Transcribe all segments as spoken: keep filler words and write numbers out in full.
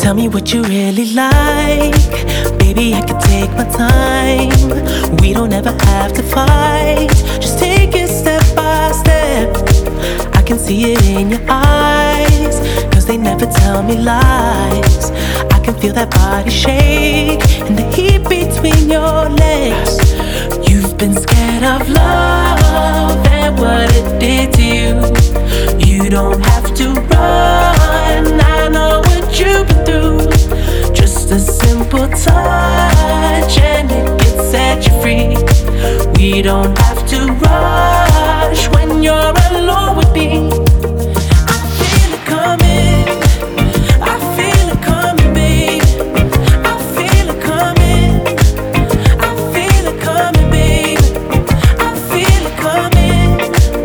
Tell me what you really like. Baby, I can take my time. We don't ever have to fight. Just take it step by step. I can see it in your eyes, cause they never tell me lies. I can feel that body shake and the heat between your legs. You've been scared of love and what it did to you. You don't have to run, I know what you've been through. Just a simple touch and it can set you free. We don't have to rush when you're alone with me. I feel it coming, I feel it coming, babe. I feel it coming, I feel it coming, babe. I feel it coming,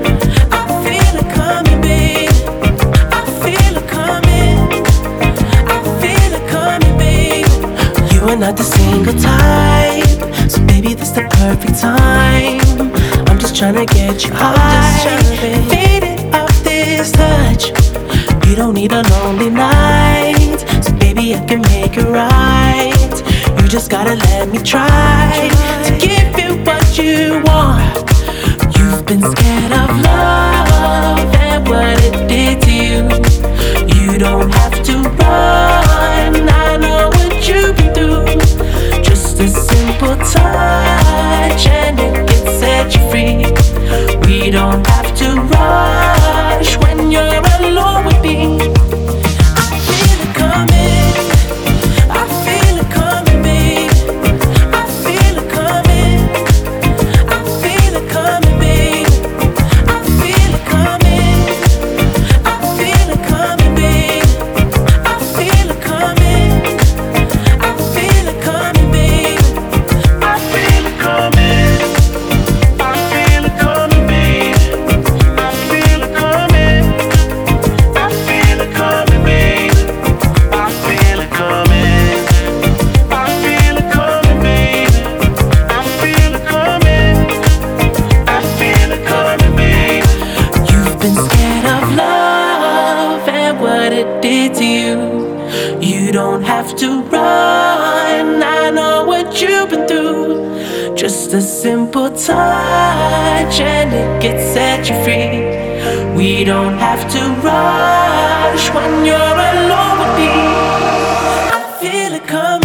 I feel it coming, babe. I feel it coming, I feel it coming, babe. You are not the single type, so baby, this the perfect time. I'm just tryna get you high and faded off this touch. You don't need a lonely night, so baby, I can make it right. You just gotta let me try to give you what you want. You've been scared of love and what it did to you. You don't have to run, I know what you've been through. Just a simple touch and it can set you free. We don't have to rush when you're alone with me. I feel it coming, I feel it coming, babe. I feel it coming, I feel it coming, babe. I feel it coming, I feel it coming, babe. I feel it coming, I feel it coming, babe. I feel it coming, I feel it coming, babe. I feel it coming, I feel it coming, babe. I feel it coming, I feel it coming, babe. I feel it coming, I feel it coming, babe. You've been scared of love and what it did to you. You don't have to run, I know what you've been through. Just a simple touch and it can set you free. We don't have to rush when you're alone with me. I feel it coming.